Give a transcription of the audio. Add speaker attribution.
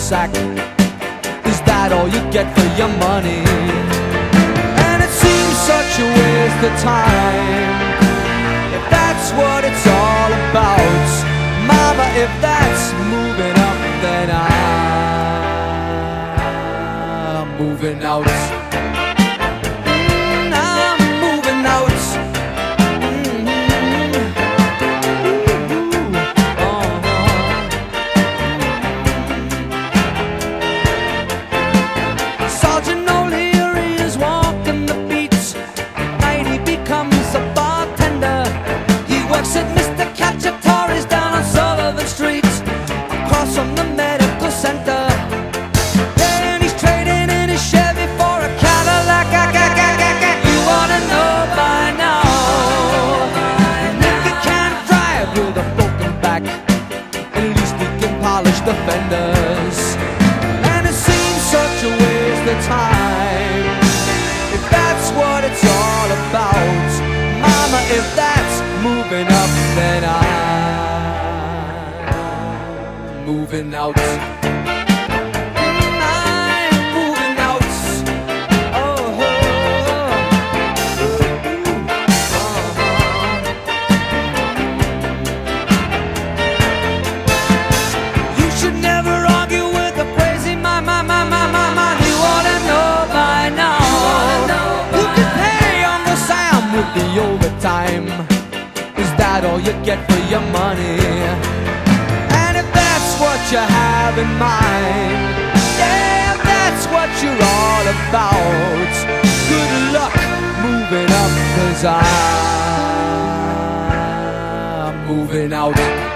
Speaker 1: sack. Is that all you get for your money? And it seems such a waste of time, if that's what it's all about. Mama, if that's moving up, then I'm moving out. I'm moving out. Sergeant O'Leary is walking the beats. Night he becomes a bartender. He works at Mr. Cacciatore's down on Sullivan Street, across from the medical center. And he's trading in his Chevy for a Cadillac. You wanna know by now, if he can't drive with a broken back, at least he can polish the fenders. And it seems such a waste of time, if that's what it's all about. Mama, if that's moving up, then I'm moving out. I'm moving out. Oh, you should never argue with a crazy man. You oughta know by now. You can pay Uncle Sam with the overtime. Is that all you get for your money? And if that's what you have in mind, yeah, if that's what you're all about, good luck moving up, 'cause I'm moving out.